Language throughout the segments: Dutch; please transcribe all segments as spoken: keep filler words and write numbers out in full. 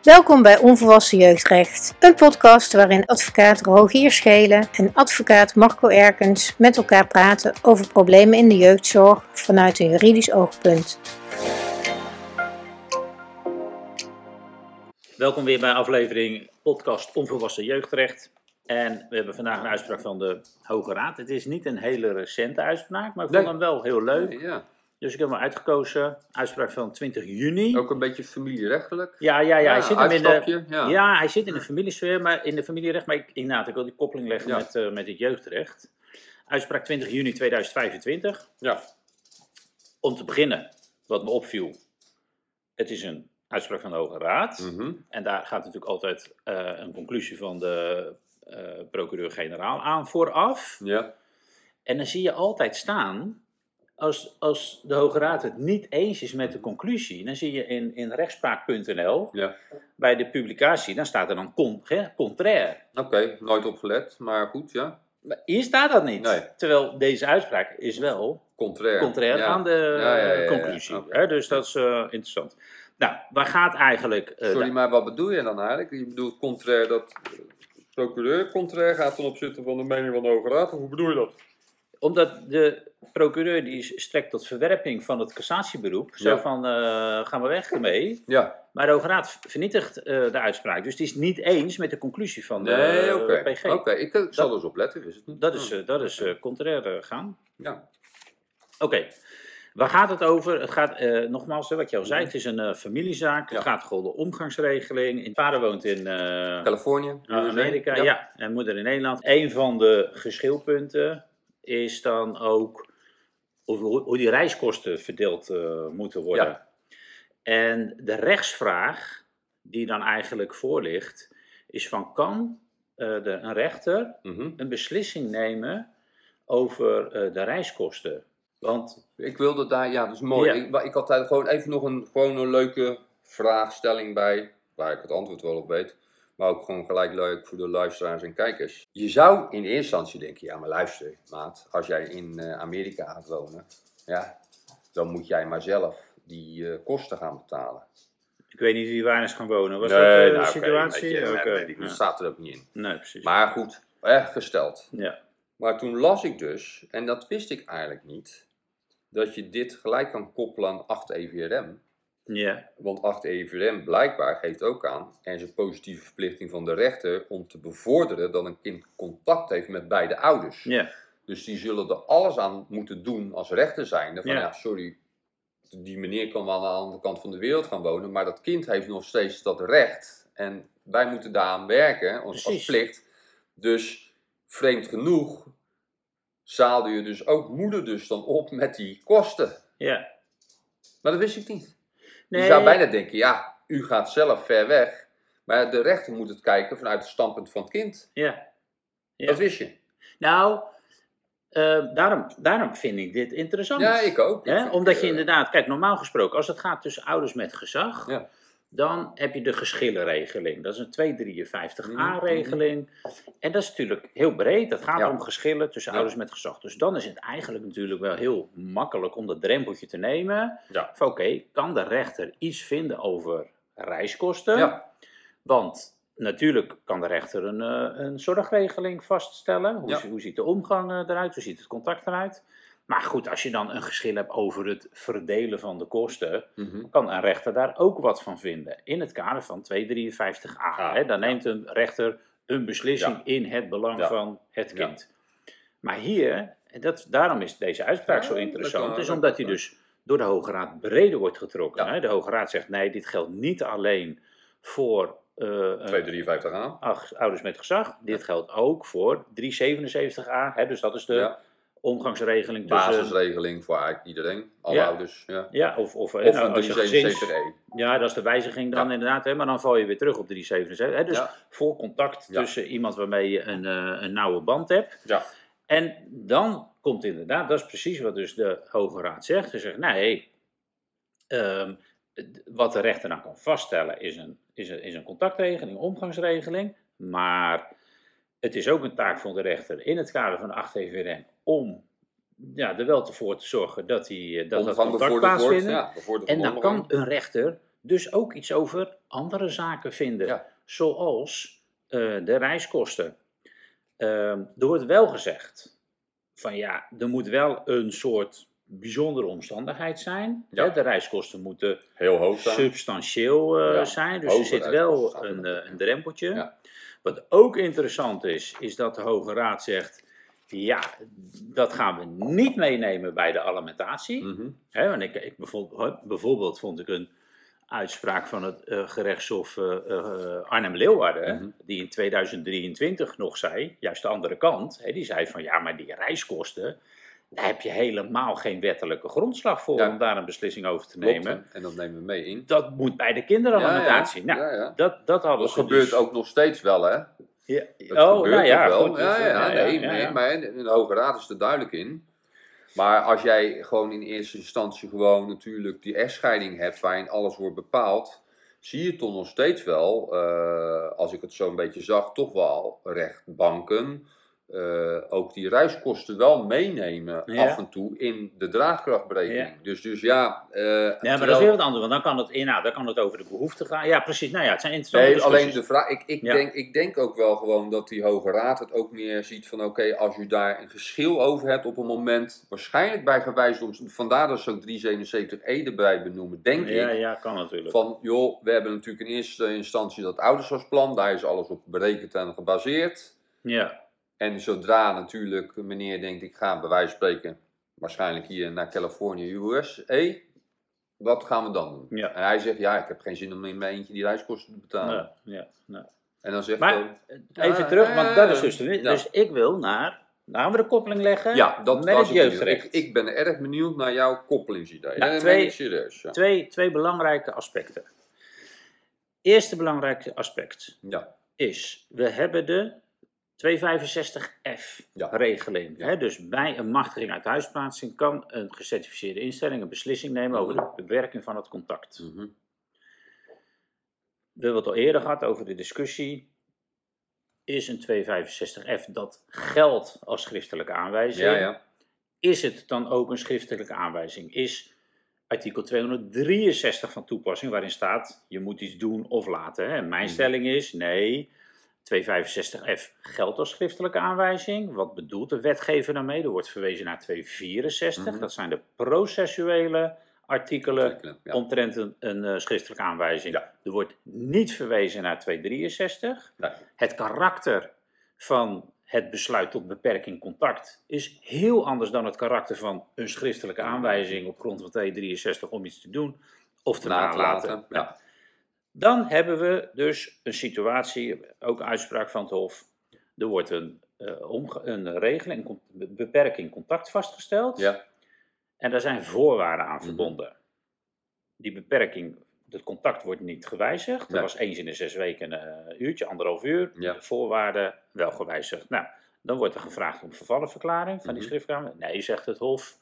Welkom bij Onvolwassen Jeugdrecht, een podcast waarin advocaat Rogier Schelen en advocaat Marco Erkens met elkaar praten over problemen in de jeugdzorg vanuit een juridisch oogpunt. Welkom weer bij aflevering podcast Onvolwassen Jeugdrecht. En we hebben vandaag een uitspraak van de Hoge Raad. Het is niet een hele recente uitspraak, maar ik vond Nee. hem wel heel leuk. Nee, ja. Dus ik heb hem uitgekozen. Uitspraak van twintig juni. Ook een beetje familierechtelijk. Ja, ja, ja. Hij zit hem in de, uitstapje, ja. ja, hij zit in de familiesfeer, maar in de familierecht. Maar ik, inderdaad, ik wil die koppeling leggen Ja. met, uh, met het jeugdrecht. Uitspraak twintig juni tweeduizend vijfentwintig. Ja. Om te beginnen, wat me opviel. Het is een uitspraak van de Hoge Raad. Mhm. En daar gaat natuurlijk altijd uh, een conclusie van de uh, procureur-generaal aan vooraf. Ja. En dan zie je altijd staan, als, als de Hoge Raad het niet eens is met de conclusie, dan zie je in, in rechtspraak punt n l, Ja. bij de publicatie, dan staat er dan con, hè, contrair. Oké, okay, nooit opgelet, maar goed, ja. Maar hier staat dat niet. Nee. Terwijl deze uitspraak is wel Contrair. contrair ja. aan de Ja, ja, ja, ja, conclusie. ja. Okay. Hè, dus dat is uh, interessant. Nou, waar gaat eigenlijk... Uh, Sorry, de... maar wat bedoel je dan eigenlijk? Je bedoelt contrair dat de procureur contrair gaat ten opzichte van de mening van de Hoge Raad? Of hoe bedoel je dat? Omdat de procureur die strekt tot verwerping van het cassatieberoep. Zo Ja. van, uh, gaan we weg ermee. Ja. Maar de Hoge Raad vernietigt uh, de uitspraak. Dus het is niet eens met de conclusie van de Nee, oké. okay. P G. Oké, okay. ik, ik zal dat, dus opletten, wist het niet. Dat is, uh, dat is uh, contrair uh, gaan. Ja. Oké. Okay. Waar gaat het over? Het gaat, uh, nogmaals, wat je al zei, het is een uh, familiezaak. Ja. Het gaat om de omgangsregeling. De vader woont in uh, Californië, Amerika, ja. ja. En moeder in Nederland. Een van de geschilpunten is dan ook hoe, hoe die reiskosten verdeeld uh, moeten worden. Ja. En de rechtsvraag die dan eigenlijk voor ligt, is van kan uh, de, een rechter Mm-hmm. een beslissing nemen over uh, de reiskosten? Want, ik wilde daar, ja, dat is mooi. Ja. Ik, ik had daar gewoon even nog een, gewoon een leuke vraagstelling bij, waar ik het antwoord wel op weet. Maar ook gewoon gelijk leuk voor de luisteraars en kijkers. Je zou in eerste instantie denken, ja maar luister maat, als jij in uh, Amerika gaat wonen, ja, dan moet jij maar zelf die uh, kosten gaan betalen. ik weet niet wie waar is gaan wonen. Was nee, dat uh, de nou, situatie? Okay, okay. nee, nee, dat ja. staat er ook niet in. Nee, precies. Maar goed, eh, gesteld. Ja. Maar toen las ik dus, en dat wist ik eigenlijk niet, dat je dit gelijk kan koppelen aan acht E V R M. Ja. Want acht E V R M blijkbaar geeft ook aan, er is een positieve verplichting van de rechter om te bevorderen dat een kind contact heeft met beide ouders. Ja. Dus die zullen er alles aan moeten doen als rechter zijnde. Van Ja. ja, sorry, die meneer kan wel aan de andere kant van de wereld gaan wonen, maar dat kind heeft nog steeds dat recht. En wij moeten daaraan werken, als, als plicht. Dus vreemd genoeg zaalde je dus ook moeder dus dan op met die kosten. Ja. Maar dat wist ik niet. Nee. Je zou bijna denken, ja, u gaat zelf ver weg. Maar de rechter moet het kijken vanuit het standpunt van het kind. Ja. Ja. Dat wist je. Nou, uh, daarom, daarom vind ik dit interessant. Ja, ik ook. Hè? Ik, Omdat je uh, inderdaad, kijk, normaal gesproken, als het gaat tussen ouders met gezag, Ja. dan heb je de geschillenregeling. Dat is een tweehonderddrieënvijftig A-regeling. En dat is natuurlijk heel breed. Dat gaat Ja. om geschillen tussen Ja. ouders met gezag. Dus dan is het eigenlijk natuurlijk wel heel makkelijk om dat drempeltje te nemen. Ja. Van oké, okay, kan de rechter iets vinden over reiskosten? Ja. Want natuurlijk kan de rechter een, uh, een zorgregeling vaststellen. Hoe, Ja. hoe ziet de omgang uh, eruit? Hoe ziet het contact eruit? Maar goed, als je dan een geschil hebt over het verdelen van de kosten, Mm-hmm. kan een rechter daar ook wat van vinden. In het kader van tweehonderddrieënvijftig A. Ah, hè? Dan ja. neemt een rechter een beslissing Ja. in het belang Ja. van het Ja. kind. Maar hier, en dat, daarom is deze uitspraak Ja, zo dat interessant, kan- is dat omdat kan. hij dus door de Hoge Raad breder wordt getrokken. Ja. Hè? De Hoge Raad zegt nee, dit geldt niet alleen voor uh, uh, tweehonderddrieënvijftig A. ach, ouders met gezag. Dit geldt ook voor driehonderdzevenenzeventig A. Hè? Dus dat is de Ja. omgangsregeling tussen... Basisregeling voor eigenlijk iedereen. Alle Ja. ouders. Ja. Ja, of, of, Of nou, een als je gezins... driehonderdzevenenzeventig E. Ja, dat is de wijziging dan Ja. inderdaad. Hè? Maar dan val je weer terug op driehonderdzevenenzeventig. Hè? Dus Ja. voor contact Ja. tussen iemand waarmee je een, uh, een nauwe band hebt. Ja. En dan komt inderdaad, dat is precies wat dus de Hoge Raad zegt. Ze zegt, nee, um, wat de rechter dan kan vaststellen is een, is een, is een contactregeling, een omgangsregeling. Maar het is ook een taak van de rechter in het kader van de acht E V R M om ja, er wel voor te zorgen dat, die, dat, dat Omgang contact bevorderd wordt. plaatsvindt. Ja, bevorderd En dan omgang. kan een rechter dus ook iets over andere zaken vinden. Ja. Zoals uh, de reiskosten. Uh, er wordt wel gezegd van ja, er moet wel een soort bijzondere omstandigheid zijn. Ja. Hè? De reiskosten moeten heel hoog zijn. substantieel uh, ja. zijn. Dus Hoger er zit wel een, uh, een drempeltje. Ja. Wat ook interessant is, is dat de Hoge Raad zegt, ja, dat gaan we niet meenemen bij de alimentatie. Mm-hmm. He, want ik, ik bijvoorbeeld, bijvoorbeeld vond ik een uitspraak van het uh, gerechtshof uh, uh, Arnhem-Leeuwarden, mm-hmm. die in tweeduizend drieëntwintig nog zei, juist de andere kant, he, die zei van ja, maar die reiskosten, daar heb je helemaal geen wettelijke grondslag voor ja. om daar een beslissing over te nemen. Klopt, en dat nemen we mee in. Dat moet bij de kinderalimentatie. Ja, ja. Nou, ja, ja. Dat, dat, hadden dat ze gebeurt dus... ook nog steeds wel, hè? Ja. Dat oh, gebeurt nou ja, wel. goed, Ja, ja, ja, nee, ja, ja, nee, ja. maar in de Hoge Raad is er duidelijk in. Maar als jij gewoon in eerste instantie gewoon natuurlijk die echtscheiding hebt waarin alles wordt bepaald, zie je toch nog steeds wel, uh, als ik het zo een beetje zag, toch wel rechtbanken uh, ook die reiskosten wel meenemen ja. af en toe in de draagkrachtberekening. Ja. Dus, dus ja... Uh, ja, maar terwijl... dat is weer wat anders, want dan kan het, inhoud, dan kan het over de behoefte gaan. Ja, precies. Nou ja, het zijn interessante Nee, alleen discussies. de vraag... Ik, ik, ja. denk, ik denk ook wel gewoon dat die Hoge Raad het ook meer ziet van... Oké, okay, als u daar een geschil over hebt op een moment... Waarschijnlijk bij gewijs om... Vandaar dat ze ook driehonderdzevenenzeventig E erbij benoemen, denk ja, ik. Ja, kan natuurlijk. Van, joh, we hebben natuurlijk in eerste instantie dat ouderschapsplan. Daar is alles op berekend en gebaseerd. Ja. En zodra natuurlijk meneer denkt, ik ga bij wijze van spreken waarschijnlijk hier naar Californië, U S A, wat gaan we dan doen? Ja. En hij zegt, ja, ik heb geen zin om in mijn eentje die reiskosten te betalen. Nee, ja, nee. En dan zegt maar, hij, even ja, terug, ja, want dat is dus, ja. dus ik wil naar, nou gaan we de koppeling leggen ja, dat met het jeugdrecht. Ik, ik ben erg benieuwd naar jouw koppelingsidee. Nou, nee, twee, nee, serieus, ja. twee, twee belangrijke aspecten. Eerste belangrijke aspect ja. is, we hebben de tweehonderdvijfenzestig F ja. regeling. Ja. Hè? Dus bij een machtiging uit huisplaatsing kan een gecertificeerde instelling een beslissing nemen mm-hmm. over de bewerking van het contact. Mm-hmm. We hebben het al eerder gehad over de discussie. Is een tweehonderdvijfenzestig F dat geldt als schriftelijke aanwijzing? Ja, ja. Is het dan ook een schriftelijke aanwijzing? Is artikel tweehonderddrieënzestig van toepassing waarin staat je moet iets doen of laten? Hè? Mijn mm-hmm. stelling is nee. tweehonderdvijfenzestig F geldt als schriftelijke aanwijzing. Wat bedoelt de wetgever daarmee? Er wordt verwezen naar tweehonderdvierenzestig. Mm-hmm. Dat zijn de processuele artikelen, artikelen ja. omtrent een, een uh, schriftelijke aanwijzing. Ja. Er wordt niet verwezen naar tweehonderddrieënzestig. Nee. Het karakter van het besluit tot beperking contact is heel anders dan het karakter van een schriftelijke aanwijzing op grond van tweehonderddrieënzestig om iets te doen of te nalaten. nalaten. Ja. Dan hebben we dus een situatie, ook uitspraak van het Hof. Er wordt een, uh, omge- een regeling, een beperking contact vastgesteld. Ja. En daar zijn voorwaarden aan verbonden. Mm-hmm. Die beperking, het contact wordt niet gewijzigd. Nee. Er was eens in de zes weken een uh, uurtje, anderhalf uur. Ja. De voorwaarden wel gewijzigd. Nou, dan wordt er gevraagd om vervallenverklaring van mm-hmm. die schriftkamer. Nee, zegt het Hof,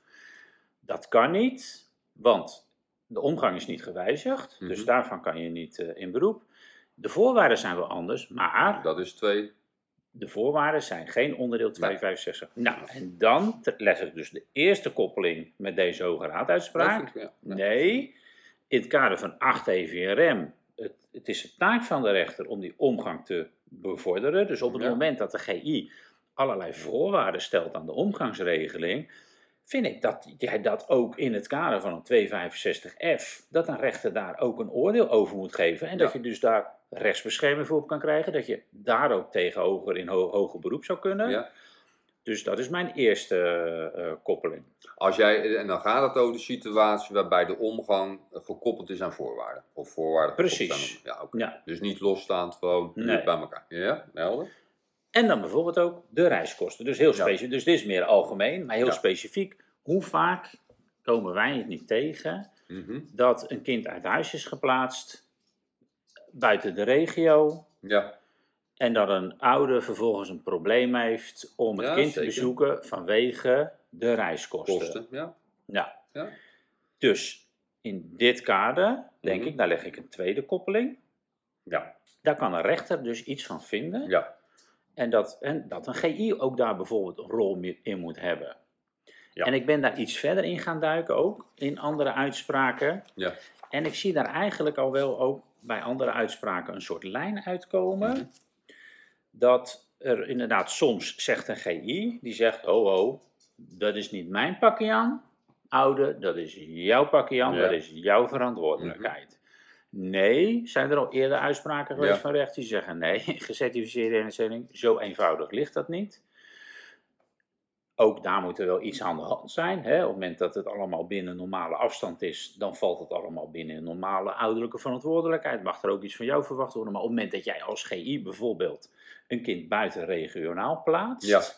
dat kan niet, want de omgang is niet gewijzigd, mm-hmm. dus daarvan kan je niet uh, in beroep. De voorwaarden zijn wel anders, maar... Dat is twee. De voorwaarden zijn geen onderdeel tweehonderdvijfenzestig. Nee. Nou, en dan leg ik dus de eerste koppeling met deze Hoge Raaduitspraak. Ja, ja. Nee, in het kader van acht E V R M, het, het is de taak van de rechter om die omgang te bevorderen. Dus op het ja. moment dat de G I allerlei voorwaarden stelt aan de omgangsregeling, vind ik dat jij dat ook in het kader van een tweehonderdvijfenzestig F, dat een rechter daar ook een oordeel over moet geven. En dat ja. je dus daar rechtsbescherming voor op kan krijgen, dat je daar ook tegen hoger in ho- hoger beroep zou kunnen. Ja. Dus dat is mijn eerste uh, koppeling. Als jij, en dan gaat het over de situatie waarbij de omgang gekoppeld is aan voorwaarden. Of voorwaarden Precies. Aan, ja, okay. ja. Dus niet losstaand, gewoon nee. bij elkaar. Ja, helder. En dan bijvoorbeeld ook de reiskosten. Dus heel specifiek. Ja. Dus dit is meer algemeen, maar heel ja. specifiek. Hoe vaak komen wij het niet tegen mm-hmm. dat een kind uit huis is geplaatst buiten de regio ja. en dat een ouder vervolgens een probleem heeft om het ja, kind zeker. te bezoeken vanwege de reiskosten. Kosten, ja. Ja. ja. Dus in dit kader, denk mm-hmm. ik, daar leg ik een tweede koppeling. Ja. Daar kan een rechter dus iets van vinden. Ja. En dat, en dat een G I ook daar bijvoorbeeld een rol in moet hebben. Ja. En ik ben daar iets verder in gaan duiken ook, in andere uitspraken. Ja. En ik zie daar eigenlijk al wel ook bij andere uitspraken een soort lijn uitkomen. Mhm. Dat er inderdaad soms zegt een G I, die zegt, oh oh, dat is niet mijn pakje aan, oude, dat is jouw pakje aan, Ja. dat is jouw verantwoordelijkheid. Nee, zijn er al eerder uitspraken geweest Ja. van recht die zeggen, nee, gecertificeerde instelling, zo eenvoudig ligt dat niet. Ook daar moet er wel iets aan de hand zijn. Hè? Op het moment dat het allemaal binnen normale afstand is, dan valt het allemaal binnen normale ouderlijke verantwoordelijkheid. Mag er ook iets van jou verwacht worden. Maar op het moment dat jij als G I bijvoorbeeld een kind buiten regionaal plaatst. Ja.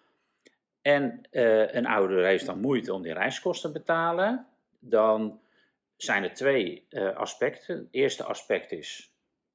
En uh, een ouder heeft dan moeite om die reiskosten te betalen. Dan zijn er twee uh, aspecten. Het eerste aspect is,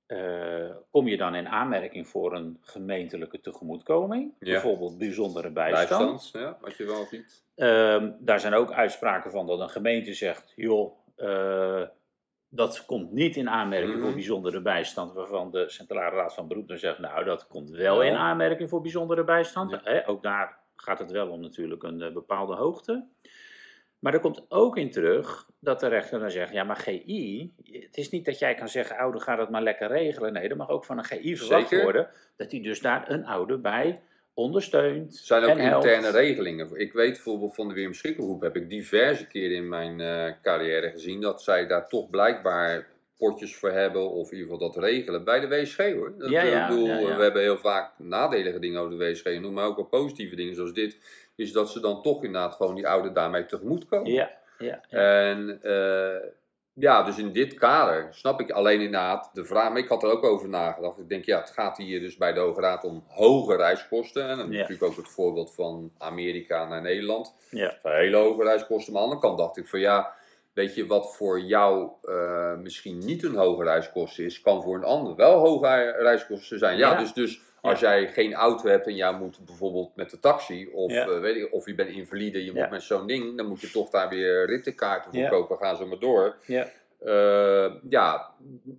Uh, kom je dan in aanmerking voor een gemeentelijke tegemoetkoming, Ja. bijvoorbeeld bijzondere bijstand. Bijstand, ja, wat je wel ziet. Uh, daar zijn ook uitspraken van dat een gemeente zegt, joh, uh, dat komt niet in aanmerking Mm-hmm. voor bijzondere bijstand, waarvan de Centrale Raad van Beroep dan zegt, nou dat komt wel Ja. in aanmerking voor bijzondere bijstand. Ja. Hè, ook daar gaat het wel om natuurlijk een uh, bepaalde hoogte. Maar er komt ook in terug dat de rechter dan zegt, ja maar G I, het is niet dat jij kan zeggen, ouder ga dat maar lekker regelen. Nee, dat mag ook van een G I verwacht Zeker. worden, dat hij dus daar een ouder bij ondersteunt. Er zijn ook en helpt. interne regelingen. Ik weet bijvoorbeeld van de Wim Schrikkelgroep, heb ik diverse keren in mijn uh, carrière gezien, dat zij daar toch blijkbaar potjes voor hebben, of in ieder geval dat regelen, bij de W S G hoor. Dat, Ja, ja, ik bedoel, ja, ja. We hebben heel vaak nadelige dingen over de W S G, maar ook wel positieve dingen zoals dit, is dat ze dan toch inderdaad gewoon die ouder daarmee tegemoet komen. Ja, ja, ja. En uh, ja, dus in dit kader snap ik alleen inderdaad de vraag, maar ik had er ook over nagedacht. Ik denk, ja, het gaat hier dus bij de Hoge Raad om hoge reiskosten. En dan heb je Ja. natuurlijk ook het voorbeeld van Amerika naar Nederland. Ja. Dat zijn hele hoge reiskosten. Maar aan de andere kant dacht ik van ja, weet je, wat voor jou uh, misschien niet een hoge reiskosten is, kan voor een ander wel hoge reiskosten zijn. Ja, Ja. dus, dus als jij geen auto hebt en jij moet bijvoorbeeld met de taxi, of, Ja. uh, weet ik, of je bent invalide, je Ja. moet met zo'n ding, dan moet je toch daar weer rittenkaarten voor Ja. kopen, gaan ze maar door. Ja. Uh, ja,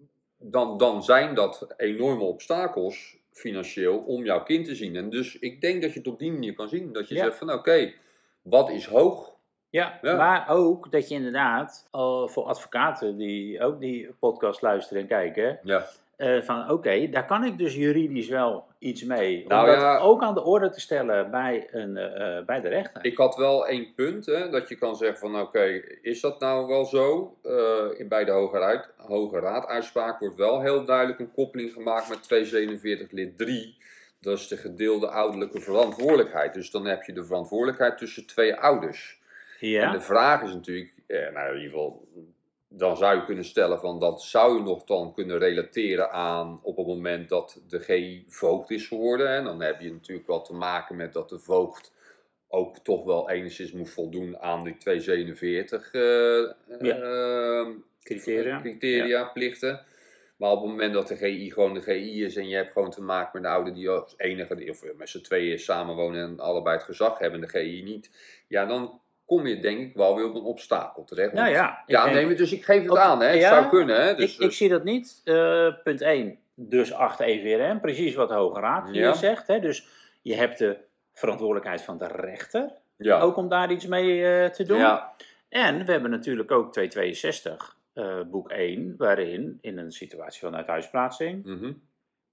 dan, dan zijn dat enorme obstakels financieel om jouw kind te zien. En dus ik denk dat je het op die manier kan zien. Dat je Ja. zegt van oké, okay, wat is hoog? Ja, Ja. maar ook dat je inderdaad, uh, voor advocaten die ook die podcast luisteren en kijken, Ja. uh, van oké, okay, daar kan ik dus juridisch wel iets mee. Om Nou, dat ja. ook aan de orde te stellen bij, een, uh, bij de rechter. Ik had wel één punt, hè, dat je kan zeggen van oké, okay, is dat nou wel zo? Uh, bij de Hoge Raad, Hoge Raad uitspraak wordt wel heel duidelijk een koppeling gemaakt met tweehonderdzevenenveertig lid drie. Dat is de gedeelde ouderlijke verantwoordelijkheid. Dus dan heb je de verantwoordelijkheid tussen twee ouders. Ja. En de vraag is natuurlijk, eh, nou in ieder geval, dan zou je kunnen stellen van dat zou je nog dan kunnen relateren aan op het moment dat de G I voogd is geworden. En dan heb je natuurlijk wel te maken met dat de voogd ook toch wel enigszins moet voldoen aan die tweehonderdzevenenveertig uh, Ja. uh, Criteria. criteria Ja. plichten. Maar op het moment dat de G I gewoon de G I is en je hebt gewoon te maken met een ouder die als enige, of met z'n tweeën samenwonen en allebei het gezag hebben, de G I niet, ja dan kom je denk ik wel weer op een obstakel terecht. Nou ja, ja denk, nee, dus ik geef het op, aan, hè. Het ja, zou kunnen. Hè. Dus, ik, ik zie dat niet. Uh, punt één, dus acht E V R M, precies wat de Hoge Raad hier ja. zegt. Hè. Dus je hebt de verantwoordelijkheid van de rechter, ja. ook om daar iets mee uh, te doen. Ja. En we hebben natuurlijk ook tweehonderdtweeënzestig, uh, boek één, waarin in een situatie van uithuisplaatsing, mm-hmm.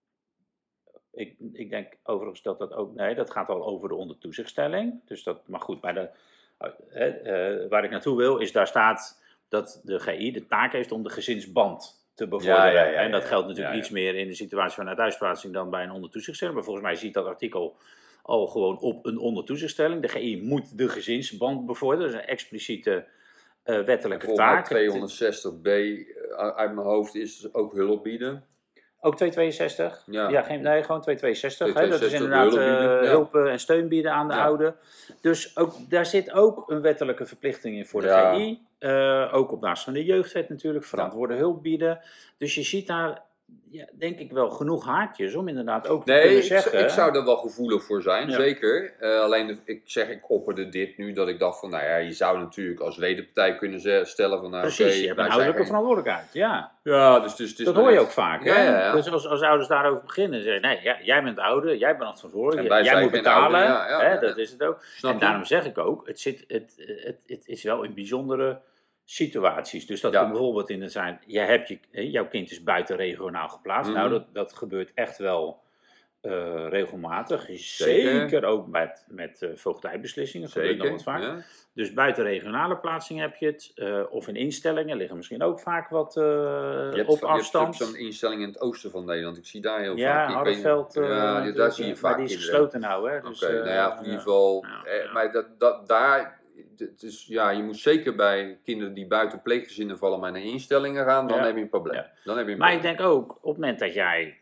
ik, ik denk overigens dat dat ook, nee, dat gaat al over de ondertoezichtstelling. Dus dat, maar goed, bij de... Uh, uh, waar ik naartoe wil, is daar staat dat de G I de taak heeft om de gezinsband te bevorderen. Ja, ja, ja, ja, en dat geldt natuurlijk ja, ja. iets meer in de situatie van uithuisplaatsing dan bij een ondertoezichtstelling. Maar volgens mij ziet dat artikel al gewoon op een ondertoezichtstelling. De G I moet de gezinsband bevorderen. Dat is een expliciete uh, wettelijke taak. tweehonderdzestig B uit mijn hoofd is ook hulp bieden. Ook tweehonderdtweeënzestig? Ja. ja geen, nee, gewoon tweehonderdtweeënzestig. Hè? Dat is tweehonderdtweeënzestig inderdaad hulp, uh, ja. hulp en steun bieden aan de ja. oude. Dus ook, daar zit ook een wettelijke verplichting in voor de ja. G I. Uh, ook op basis van de jeugdwet natuurlijk, verantwoorde ja. hulp bieden. Dus je ziet daar ja, denk ik wel genoeg haakjes om inderdaad ook te Nee, kunnen ik, zou- zeggen. ik zou er wel gevoelig voor zijn, Ja. zeker. Uh, alleen, de- ik zeg, ik opperde dit nu, dat ik dacht van, nou ja, je zou natuurlijk als wederpartij kunnen ze- stellen van, nou oké, Precies, je hebt een wij zijn ouderlijke geen- verantwoordelijkheid, ja. Ja, dus, dus, het is Dat maar hoor je net- ook vaak, Ja, hè? ja, ja. Dus als, als ouders daarover beginnen, zeggen nee, ja, jij bent ouder, jij bent het verantwoordelijk, En wij jij zijn moet geen betalen, ouder, ja, ja, hè, ja, dat ja. is het ook. Snap En je? daarom zeg ik ook, het, zit, het, het, het is wel in bijzondere situaties. Dus dat Ja. kan bijvoorbeeld in het zijn, jij hebt je, hè, jouw kind is buiten regionaal geplaatst. Mhm. Nou, dat, dat gebeurt echt wel eh, regelmatig. Zeker. Zeker ook met, met uh, voogdijbeslissingen, gebeurt nog Zeker, wat vaak. ja. Dus buiten regionale plaatsing heb je het, uh, of in instellingen liggen misschien ook vaak wat uh, Je hebt, op je afstand. hebt zo'n instelling in het oosten van Nederland. Ik zie daar heel Ja, vaak. Ik Harderveld. weet, uh, ja, die- daar zie je maar vaak die is kinderen. gesloten nou, hè. Dus, Oké, uh, nou ja, in ieder ja. geval. Ja, eh, ja. Maar dat, dat, daar. Het is, ja, je moet zeker bij kinderen die buiten pleeggezinnen vallen, maar naar instellingen gaan, dan Ja. heb je een probleem. Ja. Dan heb je een Maar ik probleem. denk ook, op het moment dat jij,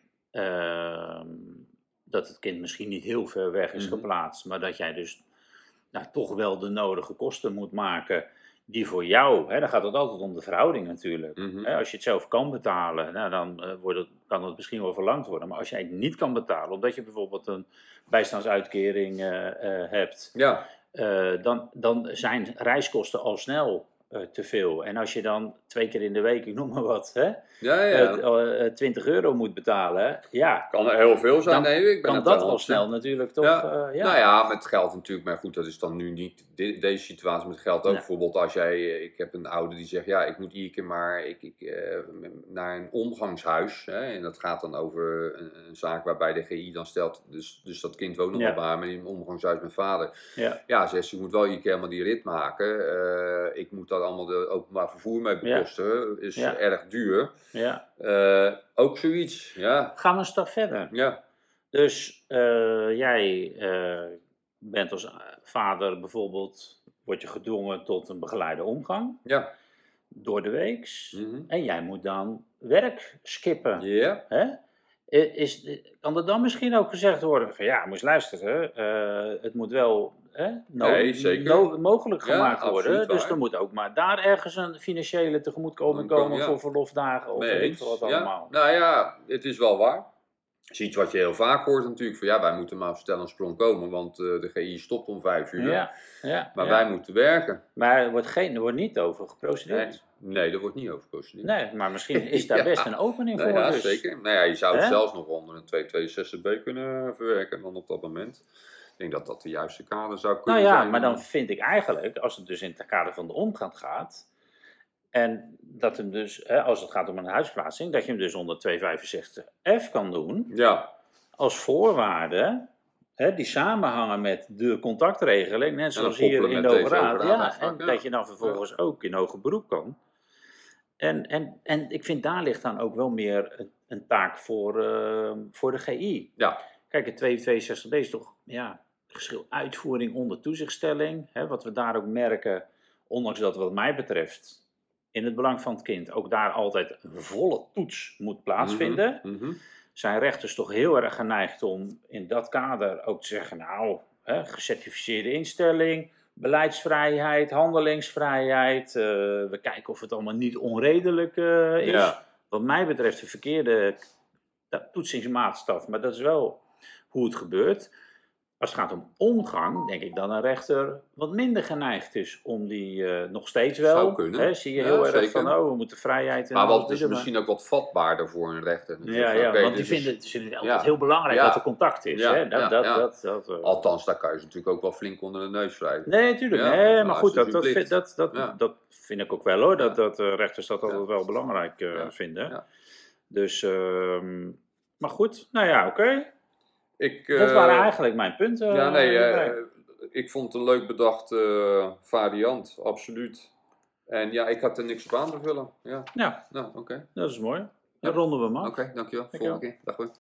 uh, dat het kind misschien niet heel ver weg is Mhm. geplaatst, maar dat jij dus nou, toch wel de nodige kosten moet maken die voor jou, hè, dan gaat het altijd om de verhouding natuurlijk. Mhm. Hè, als je het zelf kan betalen, nou, dan uh, wordt het, kan het misschien wel verlangd worden. Maar als jij het niet kan betalen, omdat je bijvoorbeeld een bijstandsuitkering uh, uh, hebt, Ja, uh, dan, dan zijn reiskosten al snel uh, te veel. En als je dan twee keer in de week, ik noem maar wat, hè, ja, ja. uh, uh, twintig euro moet betalen, ja, Kan er heel veel zijn. dan nee, ik ben kan het dat wel al op- snel natuurlijk toch. Ja. Uh, ja. Nou ja, met geld natuurlijk. Maar goed, dat is dan nu niet de- deze situatie met geld ook. Ja. Bijvoorbeeld als jij, eh, ik heb een ouder die zegt, ja, ik moet iedere keer maar ik, ik, eh, naar een omgangshuis. Hè, en dat gaat dan over een, een zaak waarbij de G I dan stelt, dus, dus dat kind woont nog Ja. wel bij haar, maar in een omgangshuis met vader. Ja. Ja, zegt ze, je moet wel iedere keer helemaal die rit maken. Eh, ik moet daar allemaal de openbaar vervoer mee Ja. bekosten. Is Ja. erg duur. Ja. Eh, ook zoiets, ja. Gaan we een stap verder. Ja, Dus uh, jij uh, bent als vader bijvoorbeeld, word je gedwongen tot een begeleide omgang ja. door de weeks. Mhm. En jij moet dan werk skippen. Ja. Hè? Is, kan er dan misschien ook gezegd worden van ja, moet eens luisteren, uh, het moet wel hè, no- Nee, zeker. no- mogelijk Ja, gemaakt worden. absoluut Dus waar. er moet ook maar daar ergens een financiële tegemoetkoming Dan kom- komen ja. voor verlofdagen of Mee weet ik eens. veel wat Ja. allemaal. Nou ja, het is wel waar. Het is iets wat je heel vaak hoort natuurlijk. Van ja, wij moeten maar op stel en sprong komen, want uh, de G I stopt om vijf uur. Ja, ja, Maar ja. wij moeten werken. Maar er wordt, geen, er wordt niet over geprocedeerd. Nee, nee, daar wordt niet over geprocedeerd. Nee, maar misschien is daar Ja. best een opening Nou voor. ja, dus. zeker. Nou ja, je zou het Hè? zelfs nog onder een tweehonderdtweeënzestig b kunnen verwerken dan op dat moment. Ik denk dat dat de juiste kader zou Nou kunnen ja, zijn. maar dan vind ik eigenlijk, als het dus in het kader van de omgang gaat, en dat hem dus, hè, als het gaat om een huisplaatsing, dat je hem dus onder tweehonderdvijfenzestig f kan doen, Ja, als voorwaarde, hè, die samenhangen met de contactregeling, net zoals dan hier koppelen in de met Hoge deze Raad. Hoge Ja, Raad-uitspraak, en ja. dat je dan vervolgens ook in hoger beroep kan. En, en, en ik vind daar ligt dan ook wel meer een, een taak voor, uh, voor de G I. ja. Kijk, het tweehonderdtweeënzestig b is toch ja, verschil uitvoering onder toezichtstelling. Hè, wat we daar ook merken, ondanks dat wat mij betreft in het belang van het kind ook daar altijd een volle toets moet plaatsvinden, Mhm, mhm. zijn rechters toch heel erg geneigd om in dat kader ook te zeggen, nou, hè, gecertificeerde instelling, beleidsvrijheid, handelingsvrijheid, uh, we kijken of het allemaal niet onredelijk uh, is. Ja. Wat mij betreft de verkeerde toetsingsmaatstaf, maar dat is wel hoe het gebeurt. Als het gaat om omgang, denk ik dat een rechter wat minder geneigd is om die uh, nog steeds wel. Zou kunnen. Hè, zie je Ja, heel erg zeker. van, oh, we moeten vrijheid en Maar alles wat is bieden, misschien ook wat vatbaarder voor een rechter. maar- Ja, ja, Oké, want die dit is- vinden, ze vinden het altijd Ja. heel belangrijk Ja. dat er contact is. Ja, Hè? Dat, ja, dat, ja. dat, dat, uh, Althans, daar kan je ze natuurlijk ook wel flink onder de neus wrijven. Nee, natuurlijk. Ja, nee, nou, maar goed, is dus dat, dat, uw vind, plicht. dat, dat, Ja. dat vind ik ook wel hoor. Dat, Ja. dat uh, rechters dat altijd Ja. wel belangrijk uh, Ja. vinden. Ja. Dus, uh, maar goed, nou ja, oké. Okay. Ik, uh, Dat waren eigenlijk mijn punten. Ja, nee, uh, uh, hierbij. ik vond het een leuk bedacht uh, variant, absoluut. En ja, ik had er niks op aan te vullen. Ja, Ja, nou, oké. Okay. dat is mooi. Dan Ja. ronden we hem af. Oké, okay, dankjewel. Dankjewel. Volgende keer. Dag hoor.